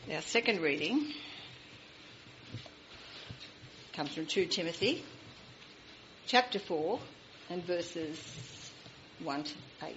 Our second reading comes from 2 Timothy, chapter 4, and verses 1 to 8.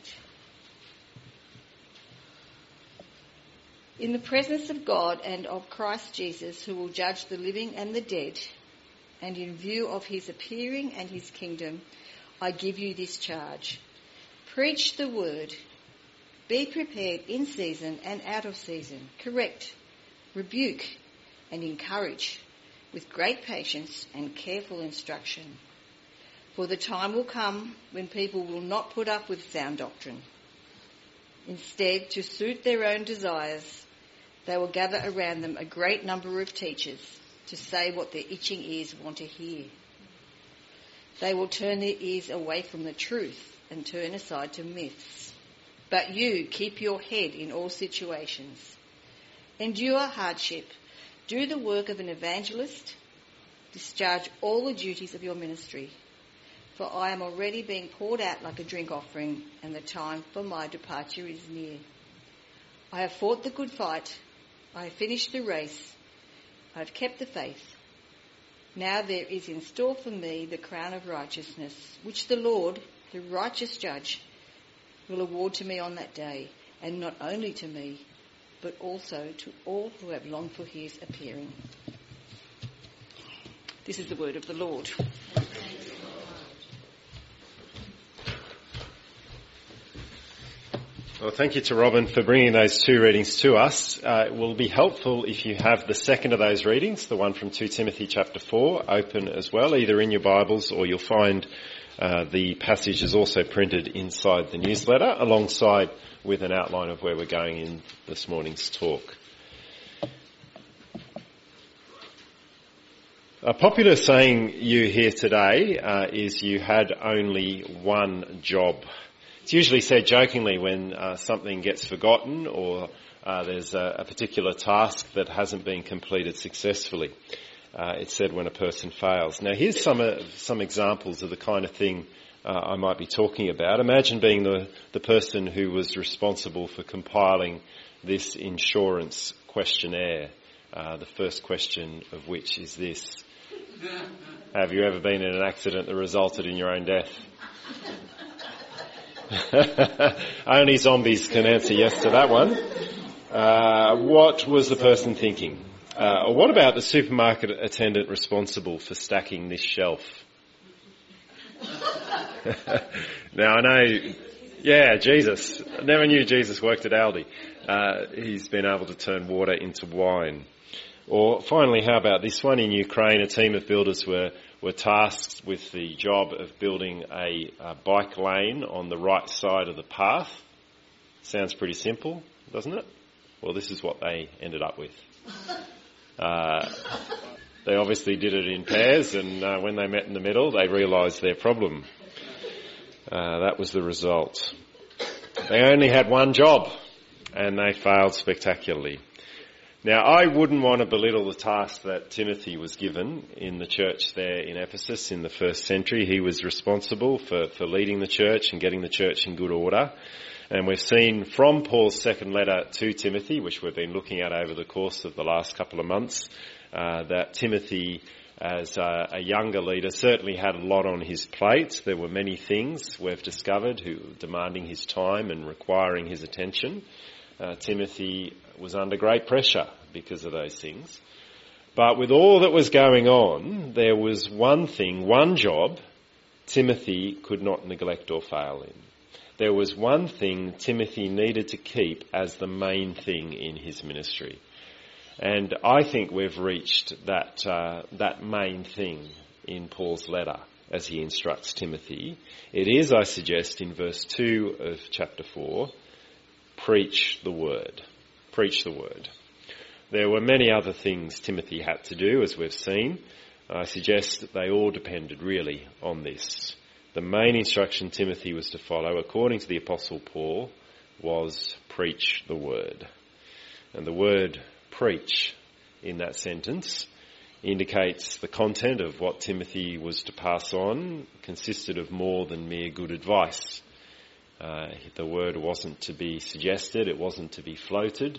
In the presence of God and of Christ Jesus, who will judge the living and the dead, and in view of his appearing and his kingdom, I give you this charge. Preach the word. Be prepared in season and out of season. Correct, rebuke, and encourage with great patience and careful instruction. For the time will come when people will not put up with sound doctrine. Instead, to suit their own desires, they will gather around them a great number of teachers to say what their itching ears want to hear. They will turn their ears away from the truth and turn aside to myths. But you keep your head in all situations. Endure hardship. Do the work of an evangelist. Discharge all the duties of your ministry. For I am already being poured out like a drink offering, and the time for my departure is near. I have fought the good fight. I have finished the race. I have kept the faith. Now there is in store for me the crown of righteousness, which the Lord, the righteous judge, will award to me on that day, and not only to me, but also to all who have longed for his appearing. This is the word of the Lord. Well, thank you to Robin for bringing those two readings to us. It will be helpful if you have the second of those readings, the one from 2 Timothy chapter 4, open as well, either in your Bibles, or you'll find the passage is also printed inside the newsletter, alongside with an outline of where we're going in this morning's talk. A popular saying you hear today is you had only one job. It's usually said jokingly when something gets forgotten or there's a particular task that hasn't been completed successfully. It's said when a person fails. Now here's some examples of the kind of thing I might be talking about. Imagine being the person who was responsible for compiling this insurance questionnaire, the first question of which is this: have you ever been in an accident that resulted in your own death? Only zombies can answer yes to that one. What was the person thinking? What about the supermarket attendant responsible for stacking this shelf? Now I know, Jesus. I never knew Jesus worked at Aldi. He's been able to turn water into wine. Or finally, how about this one? In Ukraine, a team of builders were tasked with the job of building a bike lane on the right side of the path. Sounds pretty simple, doesn't it? Well, this is what they ended up with. They obviously did it in pairs, and when they met in the middle, they realised their problem. That was the result. They only had one job, and they failed spectacularly. Now, I wouldn't want to belittle the task that Timothy was given in the church there in Ephesus in the first century. He was responsible for leading the church and getting the church in good order. And we've seen from Paul's second letter to Timothy, which we've been looking at over the course of the last couple of months, that Timothy, as a younger leader, certainly had a lot on his plate. There were many things we've discovered who demanding his time and requiring his attention. Timothy was under great pressure because of those things. But with all that was going on, there was one thing, one job Timothy could not neglect or fail in. There was one thing Timothy needed to keep as the main thing in his ministry. And I think we've reached that main thing in Paul's letter as he instructs Timothy. It is, I suggest, in verse 2 of chapter 4, preach the word. Preach the word. There were many other things Timothy had to do, as we've seen. I suggest that they all depended really on this. The main instruction Timothy was to follow, according to the Apostle Paul, was preach the word. And the word preach in that sentence indicates the content of what Timothy was to pass on consisted of more than mere good advice. The word wasn't to be suggested, it wasn't to be floated,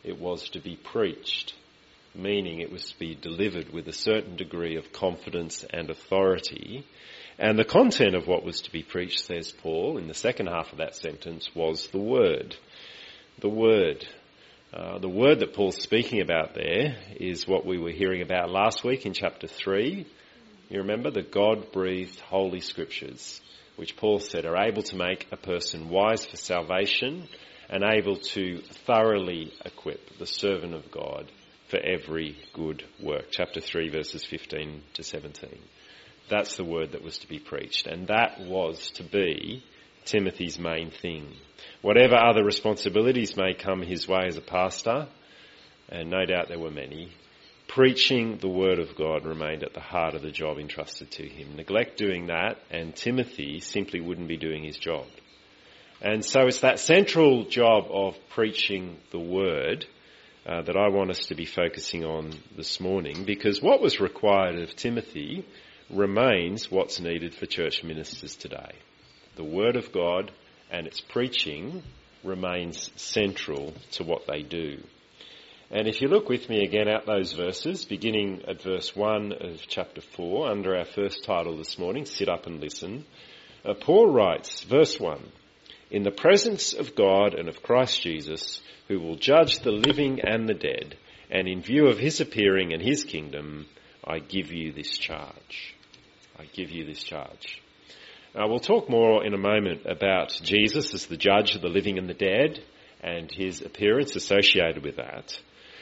it was to be preached, meaning it was to be delivered with a certain degree of confidence and authority. And the content of what was to be preached, says Paul, in the second half of that sentence, was the Word. The Word. The Word that Paul's speaking about there is what we were hearing about last week in chapter 3. You remember the God-breathed Holy Scriptures, which Paul said are able to make a person wise for salvation and able to thoroughly equip the servant of God for every good work. Chapter 3, verses 15 to 17. That's the word that was to be preached, and that was to be Timothy's main thing. Whatever other responsibilities may come his way as a pastor, and no doubt there were many, preaching the word of God remained at the heart of the job entrusted to him. Neglect doing that, and Timothy simply wouldn't be doing his job. And so it's that central job of preaching the word that I want us to be focusing on this morning, because what was required of Timothy remains what's needed for church ministers today. The word of God and its preaching remains central to what they do. And if you look with me again at those verses, beginning at verse 1 of chapter 4, under our first title this morning, Sit Up and Listen, Paul writes, verse 1, "In the presence of God and of Christ Jesus, who will judge the living and the dead, and in view of his appearing and his kingdom, I give you this charge." I give you this charge. We'll talk more in a moment about Jesus as the judge of the living and the dead and his appearance associated with that.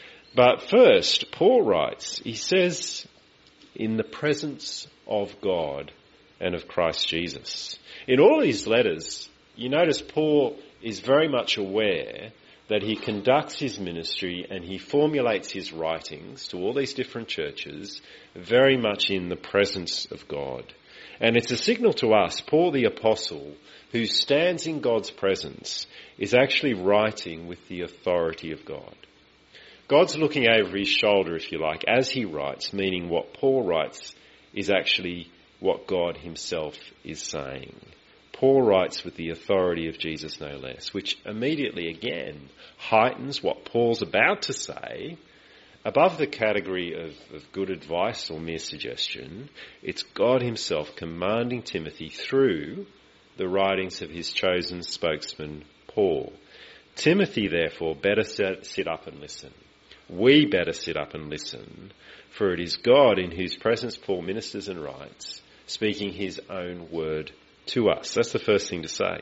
But first, Paul writes, he says, in the presence of God and of Christ Jesus. In all these letters, you notice Paul is very much aware that he conducts his ministry and he formulates his writings to all these different churches very much in the presence of God. And it's a signal to us, Paul the Apostle, who stands in God's presence, is actually writing with the authority of God. God's looking over his shoulder, if you like, as he writes, meaning what Paul writes is actually what God himself is saying. Paul writes with the authority of Jesus no less, which immediately again heightens what Paul's about to say above the category of good advice or mere suggestion. It's God himself commanding Timothy through the writings of his chosen spokesman, Paul. Timothy, therefore, better sit up and listen. We better sit up and listen, for it is God in whose presence Paul ministers and writes, speaking his own word to us. That's the first thing to say.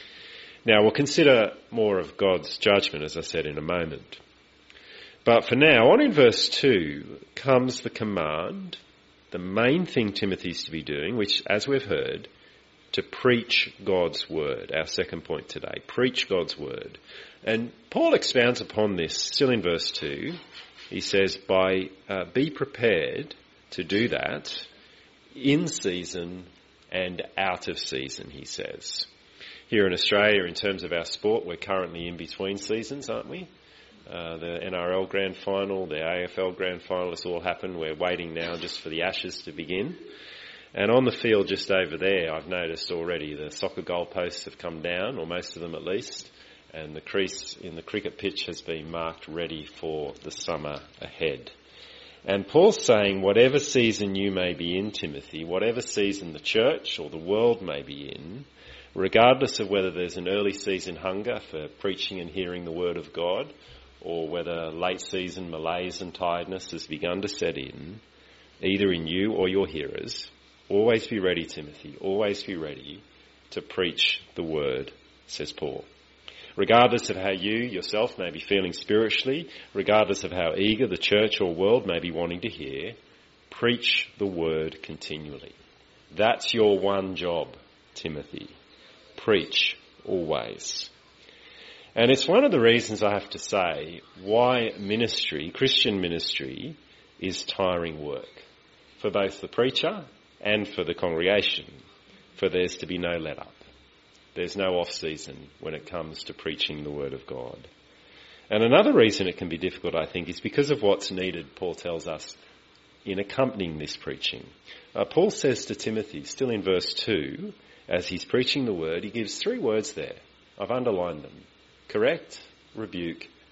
Now, we'll consider more of God's judgment, as I said, in a moment. But for now, on in verse 2 comes the command, the main thing Timothy's to be doing, which, as we've heard, to preach God's word. Our second point today, preach God's word. And Paul expounds upon this still in verse 2. He says, be prepared to do that in season and out of season, he says. Here in Australia, in terms of our sport, we're currently in between seasons, aren't we? The NRL Grand Final, the AFL Grand Final, it's all happened. We're waiting now just for the Ashes to begin. And on the field just over there, I've noticed already the soccer goalposts have come down, or most of them at least, and the crease in the cricket pitch has been marked ready for the summer ahead. And Paul's saying, whatever season you may be in, Timothy, whatever season the church or the world may be in, regardless of whether there's an early season hunger for preaching and hearing the word of God, or whether late season malaise and tiredness has begun to set in, either in you or your hearers, always be ready, Timothy, always be ready to preach the word, says Paul. Regardless of how you yourself may be feeling spiritually, regardless of how eager the church or world may be wanting to hear, preach the word continually. That's your one job, Timothy. Preach always. And it's one of the reasons, I have to say, why ministry, Christian ministry, is tiring work for both the preacher and for the congregation, for there's to be no let-up. There's no off-season when it comes to preaching the word of God. And another reason it can be difficult, I think, is because of what's needed, Paul tells us, in accompanying this preaching. Paul says to Timothy, still in verse 2, as he's preaching the word, he gives 3 words there. I've underlined them. Correct, rebuke,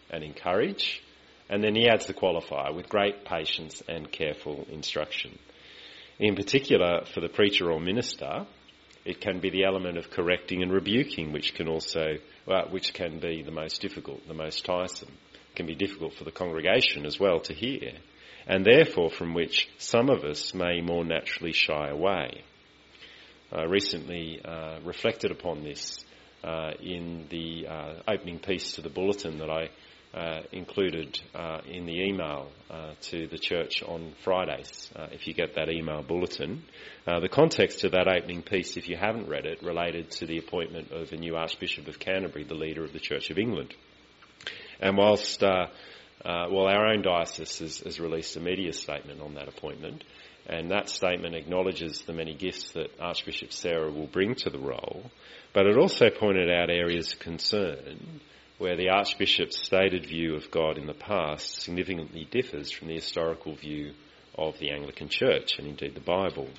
and encourage. And then he adds the qualifier, with great patience and careful instruction. In particular, for the preacher or minister, it can be the element of correcting and rebuking, which can be the most difficult, the most tiresome. It can be difficult for the congregation as well to hear, and therefore from which some of us may more naturally shy away. I recently reflected upon this in the opening piece to the bulletin that I included in the email to the church on Fridays. If you get that email bulletin, the context of that opening piece, if you haven't read it, related to the appointment of a new Archbishop of Canterbury, the leader of the Church of England. And whilst our own diocese has released a media statement on that appointment, and that statement acknowledges the many gifts that Archbishop Sarah will bring to the role, but it also pointed out areas of concern where the Archbishop's stated view of God in the past significantly differs from the historical view of the Anglican Church and indeed the Bible.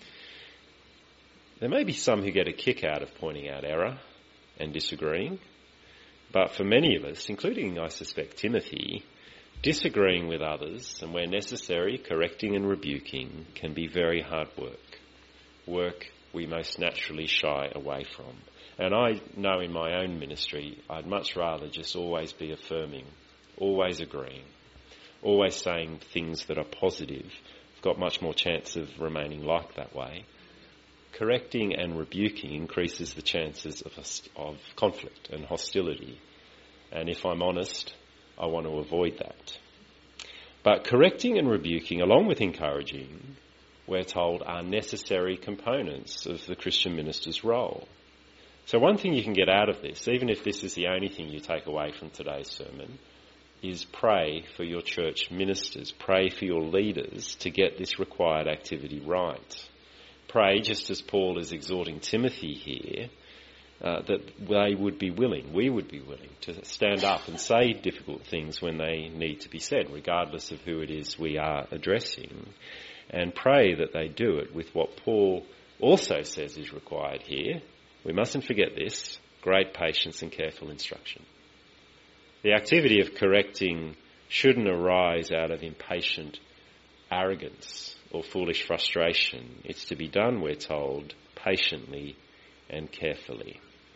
There may be some who get a kick out of pointing out error and disagreeing, but for many of us, including I suspect Timothy, disagreeing with others and where necessary correcting and rebuking can be very hard work we most naturally shy away from. And I know in my own ministry, I'd much rather just always be affirming, always agreeing, always saying things that are positive. I've got much more chance of remaining like that way. Correcting and rebuking increases the chances of conflict and hostility. And if I'm honest, I want to avoid that. But correcting and rebuking, along with encouraging, we're told are necessary components of the Christian minister's role. So one thing you can get out of this, even if this is the only thing you take away from today's sermon, is pray for your church ministers, pray for your leaders to get this required activity right. Pray, just as Paul is exhorting Timothy here, that they would be willing, we would be willing to stand up and say difficult things when they need to be said, regardless of who it is we are addressing, and pray that they do it with what Paul also says is required here. We mustn't forget this, great patience and careful instruction. The activity of correcting shouldn't arise out of impatient arrogance or foolish frustration. It's to be done, we're told, patiently and carefully.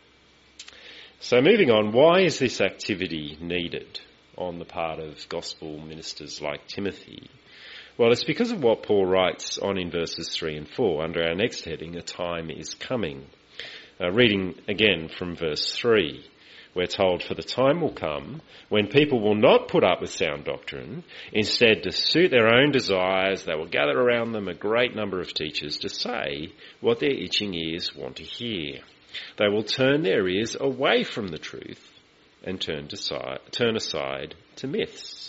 So moving on, why is this activity needed on the part of gospel ministers like Timothy? Well, it's because of what Paul writes on in verses 3 and 4 under our next heading, A Time is Coming. Reading again from verse 3, we're told, for the time will come when people will not put up with sound doctrine. Instead, to suit their own desires, they will gather around them a great number of teachers to say what their itching ears want to hear. They will turn their ears away from the truth and turn aside to myths.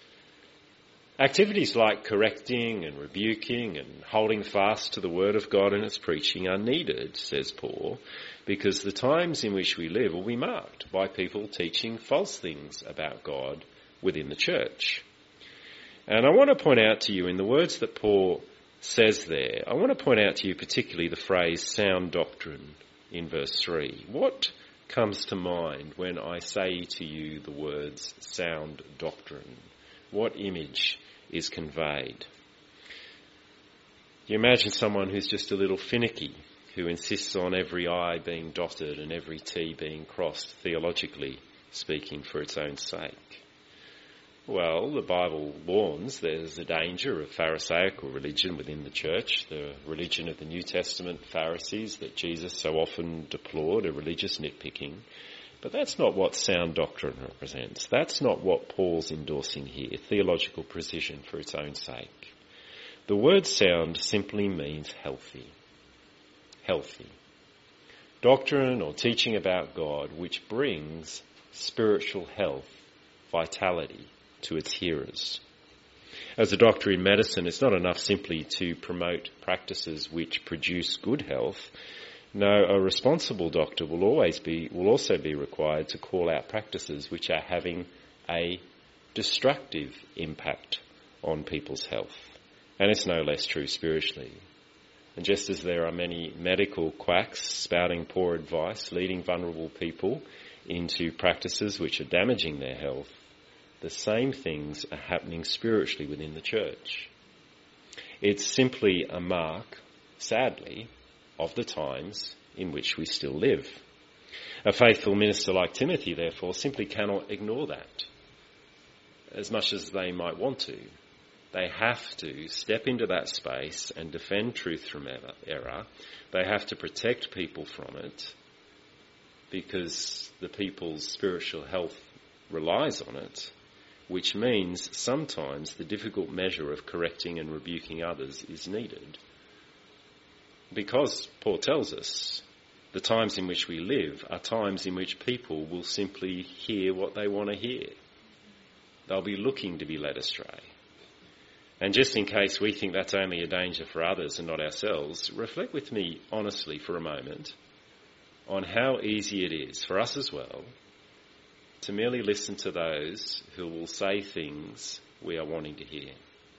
Activities like correcting and rebuking and holding fast to the word of God and its preaching are needed, says Paul, because the times in which we live will be marked by people teaching false things about God within the church. And I want to point out to you, in the words that Paul says there, I want to point out to you particularly the phrase sound doctrine in verse 3. What comes to mind when I say to you the words sound doctrine? What image is conveyed? You imagine someone who's just a little finicky, who insists on every I being dotted and every T being crossed, theologically speaking, for its own sake. Well, the Bible warns there's a danger of Pharisaical religion within the church, the religion of the New Testament Pharisees that Jesus so often deplored, a religious nitpicking. But that's not what sound doctrine represents. That's not what Paul's endorsing here, theological precision for its own sake. The word sound simply means healthy. Healthy. Doctrine or teaching about God which brings spiritual health, vitality to its hearers. As a doctor in medicine, it's not enough simply to promote practices which produce good health. No, a responsible doctor will also be required to call out practices which are having a destructive impact on people's health. And it's no less true spiritually. And just as there are many medical quacks spouting poor advice, leading vulnerable people into practices which are damaging their health, the same things are happening spiritually within the church. It's simply a mark, sadly, of the times in which we still live. A faithful minister like Timothy, therefore, simply cannot ignore that, as much as they might want to. They have to step into that space and defend truth from error. They have to protect people from it, because the people's spiritual health relies on it, which means sometimes the difficult measure of correcting and rebuking others is needed. Because Paul tells us the times in which we live are times in which people will simply hear what they want to hear. They'll be looking to be led astray. And just in case we think that's only a danger for others and not ourselves, reflect with me honestly for a moment on how easy it is for us as well to merely listen to those who will say things we are wanting to hear.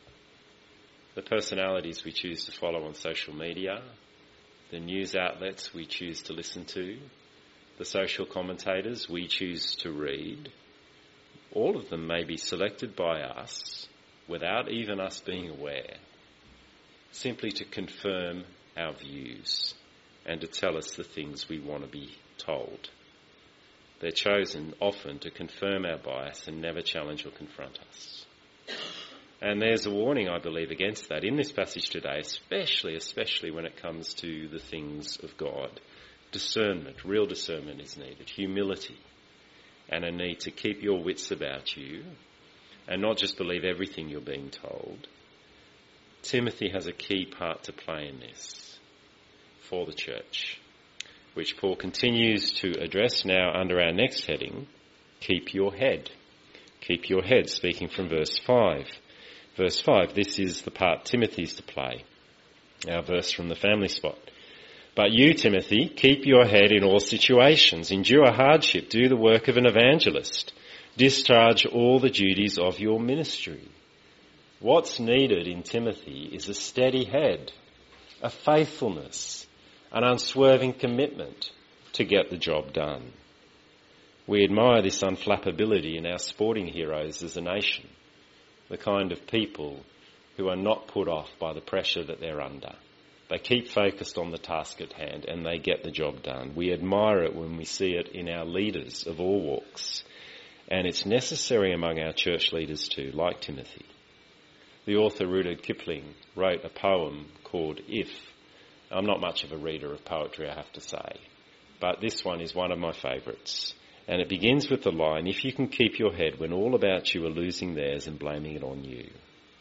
The personalities we choose to follow on social media, the news outlets we choose to listen to, the social commentators we choose to read, all of them may be selected by us without even us being aware, simply to confirm our views and to tell us the things we want to be told. They're chosen often to confirm our bias and never challenge or confront us. And there's a warning, I believe, against that in this passage today, especially when it comes to the things of God. Discernment, real discernment is needed, humility, and a need to keep your wits about you and not just believe everything you're being told. Timothy has a key part to play in this for the church, which Paul continues to address now under our next heading, keep your head. Keep your head, speaking from verse 5. Verse 5, this is the part Timothy's to play, our verse from the family spot. But you, Timothy, keep your head in all situations, endure hardship, do the work of an evangelist, discharge all the duties of your ministry. What's needed in Timothy is a steady head, a faithfulness, an unswerving commitment to get the job done. We admire this unflappability in our sporting heroes as a nation, the kind of people who are not put off by the pressure that they're under. They keep focused on the task at hand and they get the job done. We admire it when we see it in our leaders of all walks. And it's necessary among our church leaders too, like Timothy. The author Rudyard Kipling wrote a poem called If. I'm not much of a reader of poetry, I have to say, but this one is one of my favourites. And it begins with the line, if you can keep your head when all about you are losing theirs and blaming it on you.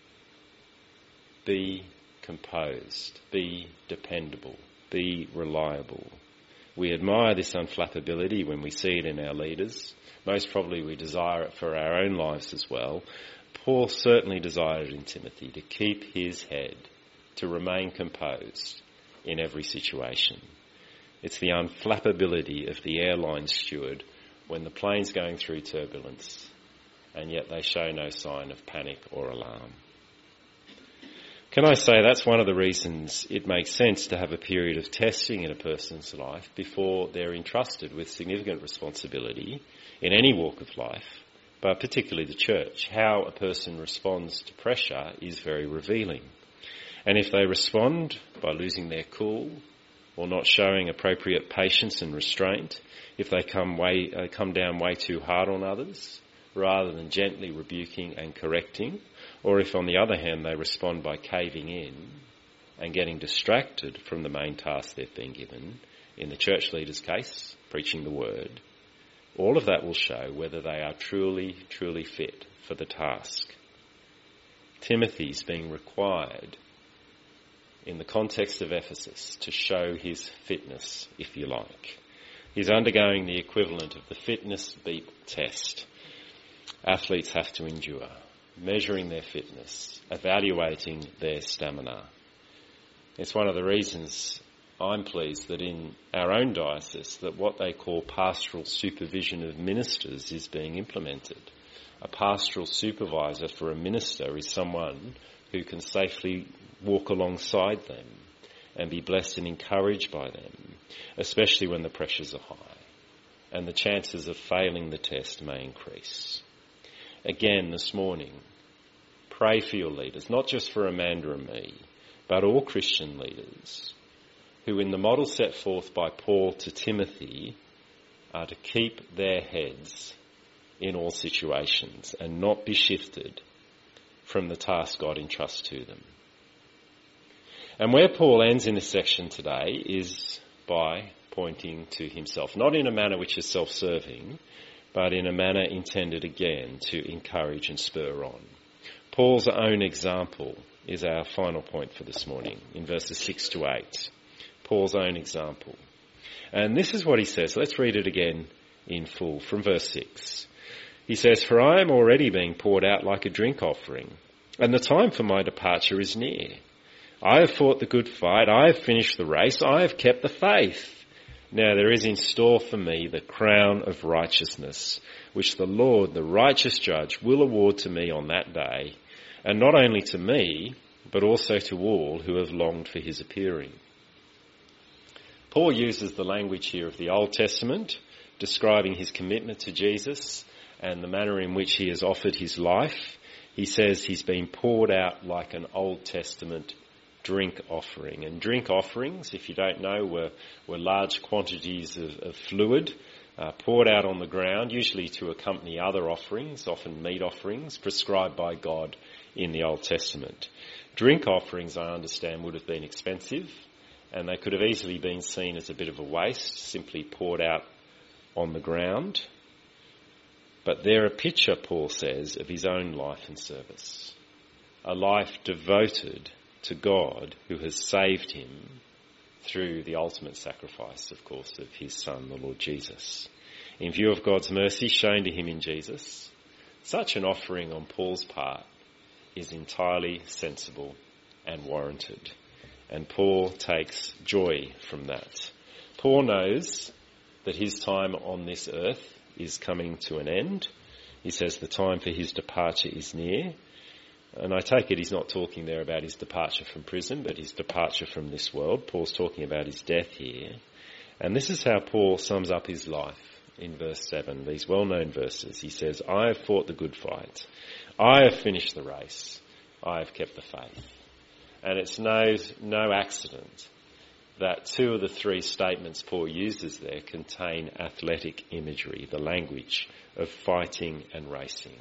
Be composed, be dependable, be reliable. We admire this unflappability when we see it in our leaders. Most probably we desire it for our own lives as well. Paul certainly desired in Timothy to keep his head, to remain composed in every situation. It's the unflappability of the airline steward when the plane's going through turbulence and yet they show no sign of panic or alarm. Can I say that's one of the reasons it makes sense to have a period of testing in a person's life before they're entrusted with significant responsibility in any walk of life, but particularly the church. How a person responds to pressure is very revealing. And if they respond by losing their cool or not showing appropriate patience and restraint, if they come down way too hard on others rather than gently rebuking and correcting, or if on the other hand they respond by caving in and getting distracted from the main task they've been given, in the church leader's case, preaching the word, all of that will show whether they are truly fit for the task. Timothy's being required in the context of Ephesus to show his fitness, if you like. He's undergoing the equivalent of the fitness beep test athletes have to endure, measuring their fitness, evaluating their stamina. It's one of the reasons I'm pleased that in our own diocese that what they call pastoral supervision of ministers is being implemented. A pastoral supervisor for a minister is someone who can safely walk alongside them and be blessed and encouraged by them, especially when the pressures are high and the chances of failing the test may increase. again this morning, pray for your leaders, not just for Amanda and me, but all Christian leaders who, in the model set forth by Paul to Timothy, are to keep their heads in all situations and not be shifted from the task God entrusts to them. And where Paul ends in this section today is by pointing to himself, not in a manner which is self-serving, but in a manner intended again to encourage and spur on. Paul's own example is our final point for this morning in verses 6 to 8. Paul's own example. And this is what he says. Let's read it again in full from verse 6. He says, "For I am already being poured out like a drink offering, and the time for my departure is near. I have fought the good fight, I have finished the race, I have kept the faith. Now there is in store for me the crown of righteousness, which the Lord, the righteous judge, will award to me on that day, and not only to me, but also to all who have longed for his appearing." Paul uses the language here of the Old Testament, describing his commitment to Jesus and the manner in which he has offered his life. He says he's been poured out like an Old Testament drink offering. And drink offerings, if you don't know, were large quantities of fluid poured out on the ground, usually to accompany other offerings, often meat offerings, prescribed by God in the Old Testament. Drink offerings, I understand, would have been expensive, and they could have easily been seen as a bit of a waste, simply poured out on the ground. But they're a picture, Paul says, of his own life and service. A life devoted to God who has saved him through the ultimate sacrifice, of course, of his Son, the Lord Jesus. In view of God's mercy shown to him in Jesus, such an offering on Paul's part is entirely sensible and warranted. And Paul takes joy from that. Paul knows that his time on this earth is coming to an end. He says the time for his departure is near. And I take it he's not talking there about his departure from prison, but his departure from this world. Paul's talking about his death here. And this is how Paul sums up his life in verse 7, these well-known verses. He says, "I have fought the good fight. I have finished the race. I have kept the faith." And it's no accident that two of the three statements Paul uses there contain athletic imagery, the language of fighting and racing.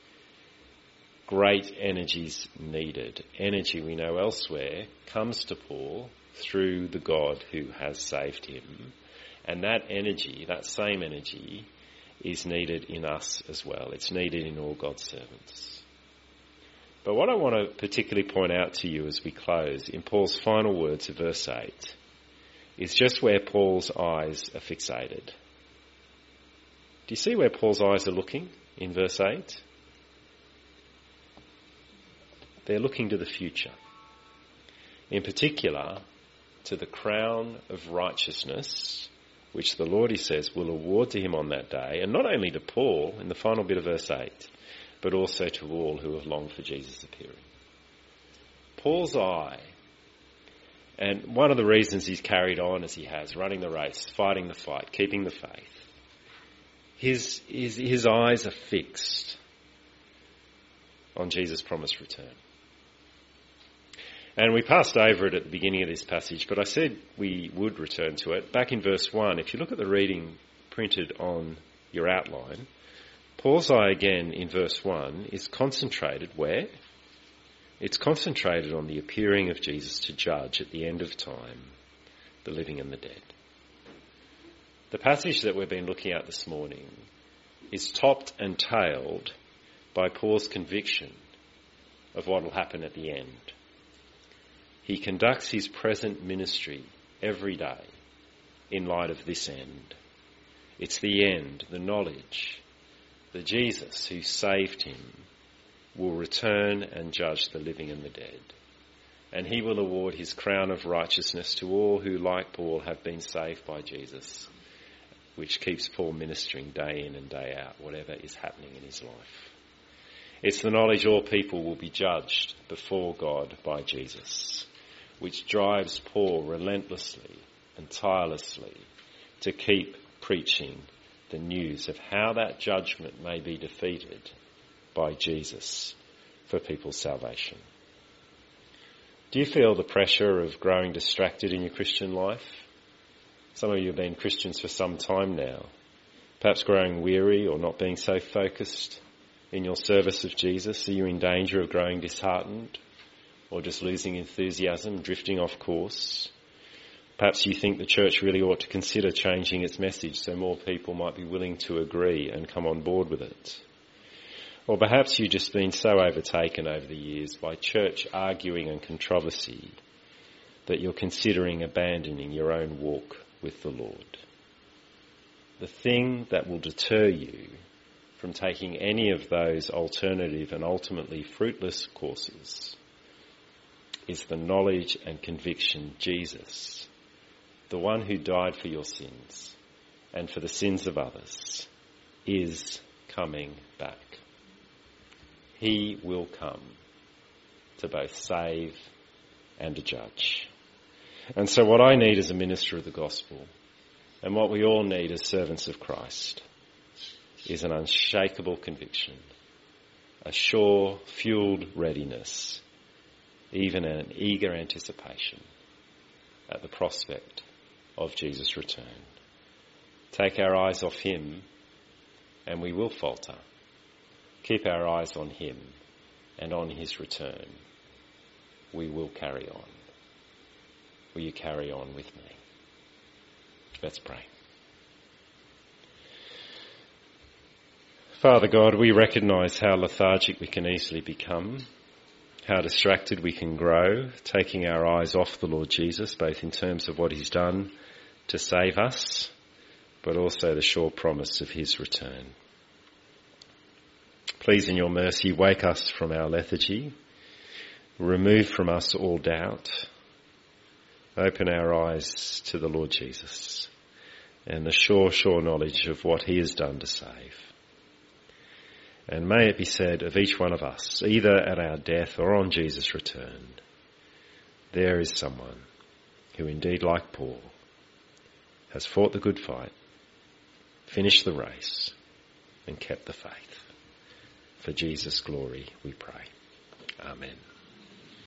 Great energies needed. Energy we know elsewhere comes to Paul through the God who has saved him. And that energy, that same energy, is needed in us as well. It's needed in all God's servants. But what I want to particularly point out to you as we close in Paul's final words of verse 8 is just where Paul's eyes are fixated. Do you see where Paul's eyes are looking in verse 8? They're looking to the future. In particular, to the crown of righteousness, which the Lord, he says, will award to him on that day. And not only to Paul, in the final bit of verse 8, but also to all who have longed for Jesus' appearing. Paul's eye, and one of the reasons he's carried on as he has, running the race, fighting the fight, keeping the faith, his eyes are fixed on Jesus' promised return. And we passed over it at the beginning of this passage, but I said we would return to it. Back in verse 1, if you look at the reading printed on your outline, Paul's eye again in verse 1 is concentrated where? It's concentrated on the appearing of Jesus to judge at the end of time, the living and the dead. The passage that we've been looking at this morning is topped and tailed by Paul's conviction of what will happen at the end. He conducts his present ministry every day in light of this end. It's the end, the knowledge that Jesus, who saved him, will return and judge the living and the dead. And he will award his crown of righteousness to all who, like Paul, have been saved by Jesus, which keeps Paul ministering day in and day out, whatever is happening in his life. It's the knowledge all people will be judged before God by Jesus, which drives Paul relentlessly and tirelessly to keep preaching the news of how that judgment may be defeated by Jesus for people's salvation. Do you feel the pressure of growing distracted in your Christian life? Some of you have been Christians for some time now, perhaps growing weary or not being so focused in your service of Jesus. Are you in danger of growing disheartened or just losing enthusiasm, drifting off course? Perhaps you think the church really ought to consider changing its message so more people might be willing to agree and come on board with it. Or perhaps you've just been so overtaken over the years by church arguing and controversy that you're considering abandoning your own walk with the Lord. The thing that will deter you from taking any of those alternative and ultimately fruitless courses is the knowledge and conviction Jesus, the one who died for your sins and for the sins of others, is coming back. He will come to both save and to judge. And so what I need as a minister of the gospel, and what we all need as servants of Christ, is an unshakable conviction, a sure, fueled readiness, even an eager anticipation at the prospect of Jesus' return. Take our eyes off him and we will falter. Keep our eyes on him and on his return. We will carry on. Will you carry on with me? Let's pray. Father God, we recognise how lethargic we can easily become, how distracted we can grow, taking our eyes off the Lord Jesus, both in terms of what he's done to save us, but also the sure promise of his return. Please, in your mercy, wake us from our lethargy, remove from us all doubt, open our eyes to the Lord Jesus and the sure knowledge of what he has done to save. And may it be said of each one of us, either at our death or on Jesus' return, there is someone who indeed, like Paul, has fought the good fight, finished the race, and kept the faith. For Jesus' glory we pray. Amen.